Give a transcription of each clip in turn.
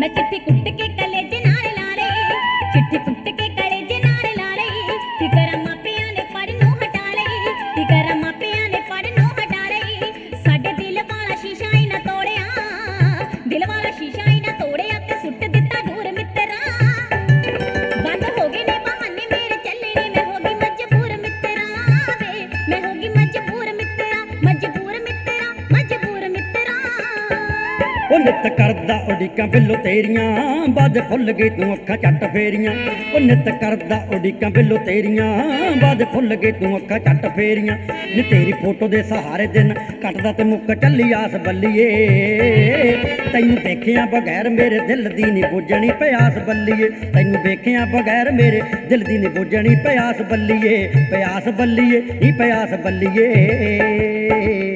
मैं चिट्ठी कुट के कलेजे नाल ला ले, चिट्ठी कुट के कलेजे नाल ला ले, फिकर मापियां ने पढ़नों हटा ले, फिकर मापियां ने पढ़नों हटा ले, साडे दिल वाला शीशा ही ना तोड़िया, दिल वाला शीशा ही ना तोड़िया ते सुट दिता दूर मित्रा, बंद हो गए ने बहाने मेरे चलने ने, मैं होगी मजबूर मित्रा वे, मैं होगी मजबूर मित्रा, मजबूर मित्रा, मजबूर मित्रा। ਉਹ ਨਿੱਤ ਕਰਦਾ ਉਡੀਕਾਂ ਬਿੱਲੋ ਤੇਰੀਆਂ, ਬਾਦ ਫੁੱਲ ਗਈ ਤੂੰ ਅੱਖਾਂ ਝੱਟ ਫੇਰੀਆਂ। ਉਹ ਨਿੱਤ ਕਰਦਾ ਉਡੀਕਾਂ ਬਿੱਲੋ ਤੇਰੀਆਂ, ਬਾਦ ਫੁੱਲ ਗਈ ਤੂੰ ਅੱਖਾਂ ਝੱਟ ਫੇਰੀਆਂ। ਨੀ ਤੇਰੀ ਫੋਟੋ ਦੇ ਸਹਾਰੇ ਦਿਨ ਕੱਟਦਾ ਤੇ ਮੁੱਕ ਚੱਲੀ ਆਸ ਬੱਲੀਏ, ਤੈਨੂੰ ਦੇਖਿਆ ਬਗੈਰ ਮੇਰੇ ਦਿਲ ਦੀ ਨੀ ਬੁੱਝਣੀ ਪਿਆਸ ਬੱਲੀਏ, ਤੈਨੂੰ ਦੇਖਿਆ ਬਗੈਰ ਮੇਰੇ ਦਿਲ ਦੀ ਨੀ ਬੁੱਝਣੀ ਪਿਆਸ ਬੱਲੀਏ, ਪਿਆਸ ਬੱਲੀਏ ਨੀ ਪਿਆਸ ਬੱਲੀਏ।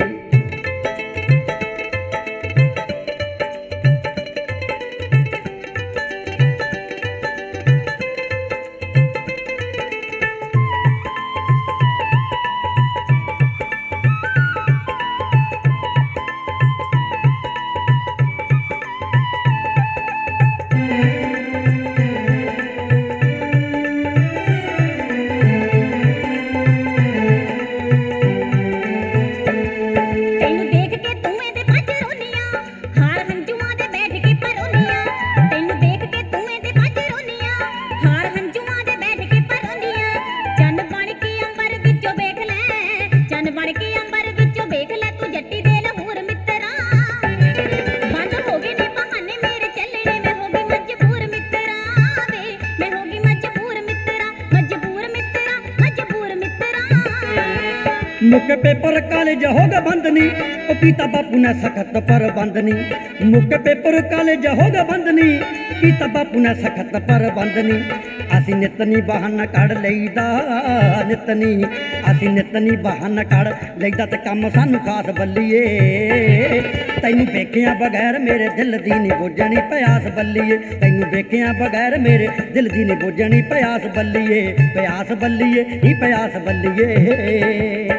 ਤੈਨੂੰ ਦੇਖ ਕੇ ਤੂੰ ਇਹਦੇ ਭੱਜ ਰੋਨੀਆਂ, ਹਾਰ ਹੰਝੂਆਂ ਦੇ ਬੈਠ ਕੇ ਪਰੋਨੀਆਂ, ਤੈਨੂੰ ਦੇਖ ਕੇ ਤੂੰ ਇਹਦੇ ਭੱਜ ਰੋਨੀਆਂ, ਹਾਰ ਹੰਝੂਆਂ ਦੇ ਬੈਠ ਕੇ ਪਰੋਨੀਆਂ। ਚੰਨ ਬਣ ਕੇ ਅੰਬਰ ਵਿੱਚੋਂ ਵੇਖ ਲੈ, ਚੰਨ ਬਣ ਕੇ ਅੰਬਰ ਵਿੱਚੋਂ ਵੇਖ ਲੈ, ਤੂੰ ਜੱਟੀ ਦੇ ਲਹੂਰ ਮਿੱਤਰਾ, ਬੰਦ ਹੋ ਗਏ ਨੇ ਬਹਾਨੇ ਮੇਰੇ ਚੱਲਣੇ, ਮੈਂ ਹੋ ਗਈ ਮਜਬੂਰ ਮਿੱਤਰਾ ਵੇ, ਮੈਂ ਹੋ ਗਈ ਮਜਬੂਰ ਮਿੱਤਰਾ, ਮਜਬੂਰ ਮਿੱਤਰਾ, ਮਜਬੂਰ ਮਿੱਤਰਾ। ਮੁੱਕ ਪੇਪਰ ਕਾਲਜ ਹੋ ਗਿਆ ਬੰਦ ਨੀ, ਉਹ ਕੀਤਾ ਬਾਪੂ ਨੇ ਸਖਤ ਪਰ ਬੰਦ ਨੀ। ਮੁੱਕ ਪੇਪਰ ਕਾਲਜ ਹੋ ਗਿਆ ਬੰਦ ਨੀ, ਕੀਤਾ ਬਾਪੂ ਨੇ ਸਖਤ ਪਰ ਬੰਦ ਨੀ। ਅਸੀਂ ਨਿੱਤ ਨੀ ਬਹਾਨਾ ਕੱਢ ਲਈਦਾ, ਨਿੱਤ ਨੀ ਅਸੀਂ ਨਿੱਤ ਨੀ ਬਹਾਨਾ ਕੱਢ ਲਈਦਾ ਤੇ ਕੰਮ ਸਾਨੂੰ ਖਾਸ ਬੱਲੀਏ, ਤੈਨੂੰ ਵੇਖਿਆ ਬਗੈਰ ਮੇਰੇ ਦਿਲ ਦੀ ਨੀ ਬੁੱਝਣੀ ਪਿਆਸ ਬੱਲੀਏ, ਤੈਨੂੰ ਵੇਖਿਆ ਬਗੈਰ ਮੇਰੇ ਦਿਲ ਦੀ ਨੀ ਬੁੱਝਣੀ ਪਿਆਸ ਬੱਲੀਏ, ਪਿਆਸ ਬੱਲੀਏ ਨੀ ਪਿਆਸ ਬੱਲੀਏ।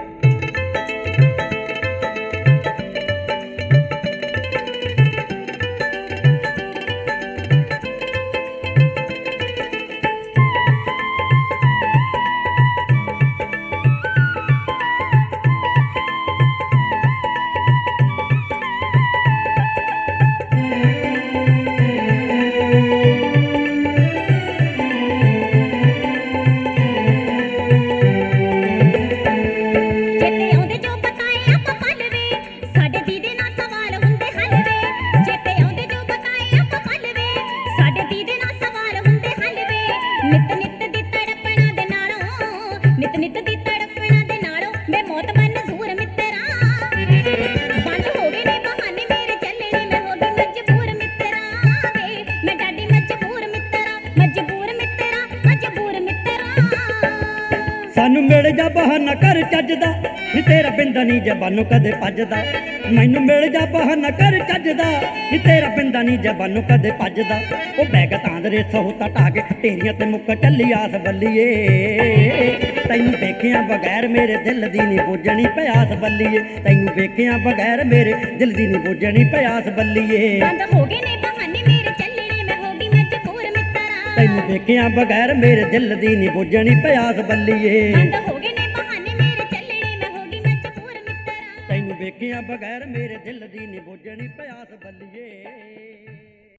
ਚੇਤੇ ਆਉਂਦੇ ਜੋ ਬਤਾਏ ਆਪਾਂ ਪਲ ਵੇ, ਸਾਡੇ ਦੀਦੇ ਨਾਲ ਸਵਾਲ ਹੁੰਦੇ ਹੱਲ ਵੇ, ਚੇਤੇ ਆਉਂਦੇ ਜੋ ਬਤਾਏ ਆਪਾਂ ਪਲ ਵੇ, ਸਾਡੇ ਦੀਦੇ ਨਾਲ ਸਵਾਲ ਹੁੰਦੇ ਹੱਲ ਵੇ, ਨਿੱਤ ਨਿੱਤ ਦੀ ਤੜਪਣਾ ਦੇ ਨਾਲੋਂ, ਨਿੱਤ ਨਿੱਤ ਦੀ ਤੜਪਣਾ ਦੇ ਨਾਲੋਂ, ਮੈਂ ਮੌਤ ਮਨਜ਼ੂਰ ਮਿੱਤਰਾ, ਬੰਦ ਹੋ ਗਏ ਨੇ ਬਹਾਨੇ ਮੇਰੇ ਚੱਲਣੇ, ਮੈਂ ਹੋ ਗਈ ਮਜਬੂਰ ਮਿੱਤਰਾ ਵੇ, ਮੈਂ ਡਾਡੀ ਮਜਬੂਰ ਮਿੱਤਰਾ, ਮਜਬੂਰ ਮਿੱਤਰਾ, ਮਜਬੂਰ ਮਿੱਤਰਾ। ਸਾਨੂੰ ਮਿਲ ਜਾ ਬਹਾਨਾ ਕਰ ਚੱਜਦਾ, ਨੀ ਤੇਰਾ ਬਿੰਦਾ ਨੀ ਜ਼ਬਾਨੋਂ ਕਦੇ ਭੱਜਦਾ। ਮੈਨੂੰ ਮਿਲ ਜਾ ਬਹਾਨਾ ਕਰ ਚੱਜਦਾ, ਨੀ ਤੇਰਾ ਬਿੰਦਾ ਨੀ ਜ਼ਬਾਨੋਂ ਕਦੇ ਭੱਜਦਾ। ਉਹ ਬੈਗ ਤਾਂਦਰੇ ਸਹੂਤਾ ਢਾ ਕੇ ਢੇਰੀਆਂ ਤੇ ਮੁੱਕ ਚੱਲੀ ਆਸ ਬੱਲੀਏ, ਤੈਨੂੰ ਵੇਖਿਆ ਬਗੈਰ ਮੇਰੇ ਦਿਲ ਦੀ ਨੀ ਬੁੱਝਣੀ ਪਿਆਸ ਬੱਲੀਏ, ਤੈਨੂੰ ਵੇਖਿਆ ਬਗੈਰ ਮੇਰੇ ਦਿਲ ਦੀ ਨੀ ਬੁੱਝਣੀ ਪਿਆਸ ਬੱਲੀਏ। ਬੰਦ ਹੋ ਗਏ ਨੇ ਬਹਾਨੇ ਮੇਰੇ ਚੱਲਣੇ, ਮੈਂ ਹੋ ਗਈ ਮਜਬੂਰ ਮਿੱਤਰਾ, ਤੈਨੂੰ ਵੇਖਿਆ ਬਗੈਰ ਮੇਰੇ ਦਿਲ ਦੀ ਨੀ ਬੁੱਝਣੀ ਪਿਆਸ ਬੱਲੀਏ, ਬੰਦ ਹੋ ਗਏ ਨੇ ਬਹਾਨੇ ਮੇਰੇ ਚੱਲਣੇ, ਮੈਂ ਹੋ ਗਈ ਮਜਬੂਰ ਮਿੱਤਰਾ। ਤੈਨੂੰ ਵੇਖਿਆ ਬਗੈਰ ਮੇਰੇ ਦਿਲ ਦੀ ਨੀ ਬੁੱਝਣੀ ਪਿਆਸ ਬੱਲੀਏ।